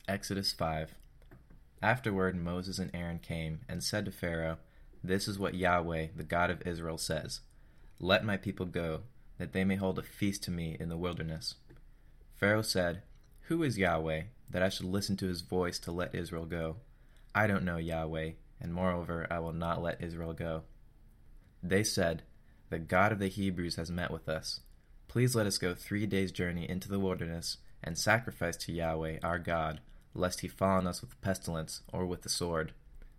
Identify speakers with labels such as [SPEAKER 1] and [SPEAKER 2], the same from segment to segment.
[SPEAKER 1] Exodus 5. Afterward Moses and Aaron came and said to Pharaoh, "This is what Yahweh, the God of Israel, says. Let my people go, that they may hold a feast to me in the wilderness." Pharaoh said, "Who is Yahweh, that I should listen to his voice to let Israel go? I don't know Yahweh, and moreover I will not let Israel go." They said, "The God of the Hebrews has met with us. Please let us go 3 days' journey into the wilderness and sacrifice to Yahweh our God, lest he fall on us with pestilence or with the sword."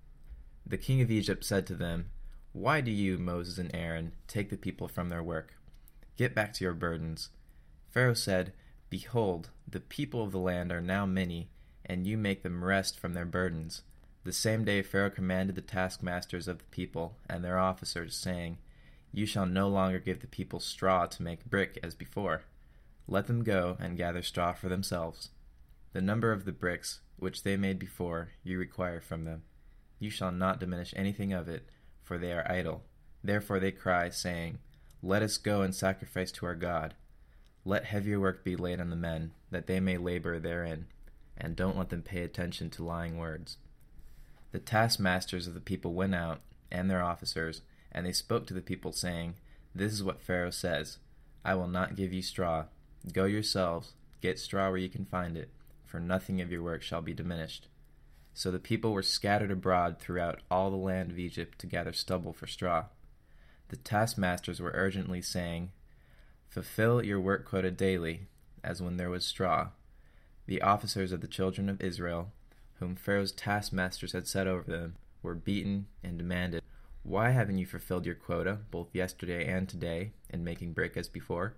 [SPEAKER 1] The king of Egypt said to them, "Why do you, Moses and Aaron, take the people from their work? Get back to your burdens." Pharaoh said, "Behold, the people of the land are now many, and you make them rest from their burdens." The same day Pharaoh commanded the taskmasters of the people and their officers, saying, "You shall no longer give the people straw to make brick as before. Let them go and gather straw for themselves. The number of the bricks which they made before you require from them. You shall not diminish anything of it, for they are idle. Therefore they cry, saying, 'Let us go and sacrifice to our God.' Let heavier work be laid on the men, that they may labor therein, and don't let them pay attention to lying words." The taskmasters of the people went out, and their officers, and they spoke to the people, saying, "This is what Pharaoh says, I will not give you straw. Go yourselves, get straw where you can find it, for nothing of your work shall be diminished." So the people were scattered abroad throughout all the land of Egypt to gather stubble for straw. The taskmasters were urgently saying, "Fulfill your work quota daily, as when there was straw." The officers of the children of Israel, whom Pharaoh's taskmasters had set over them, were beaten and demanded, "Why haven't you fulfilled your quota, both yesterday and today, in making brick as before?"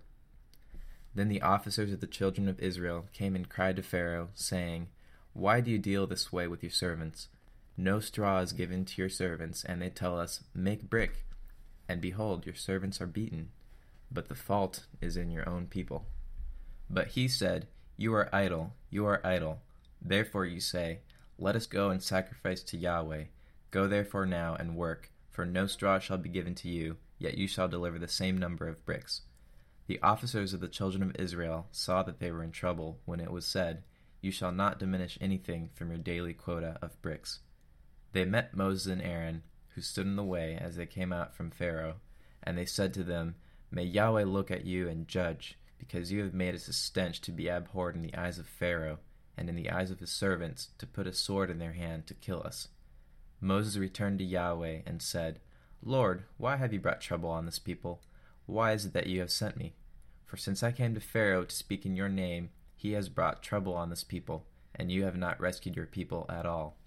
[SPEAKER 1] Then the officers of the children of Israel came and cried to Pharaoh, saying, "Why do you deal this way with your servants? No straw is given to your servants, and they tell us, 'Make brick,' and behold, your servants are beaten. But the fault is in your own people." But he said, "You are idle, you are idle. Therefore you say, 'Let us go and sacrifice to Yahweh.' Go therefore now and work, for no straw shall be given to you, yet you shall deliver the same number of bricks." The officers of the children of Israel saw that they were in trouble when it was said, "You shall not diminish anything from your daily quota of bricks." They met Moses and Aaron, who stood in the way as they came out from Pharaoh, and they said to them, "May Yahweh look at you and judge, because you have made us a stench to be abhorred in the eyes of Pharaoh, and in the eyes of his servants, to put a sword in their hand to kill us." Moses returned to Yahweh and said, "Lord, why have you brought trouble on this people? Why is it that you have sent me? For since I came to Pharaoh to speak in your name, he has brought trouble on this people, and you have not rescued your people at all."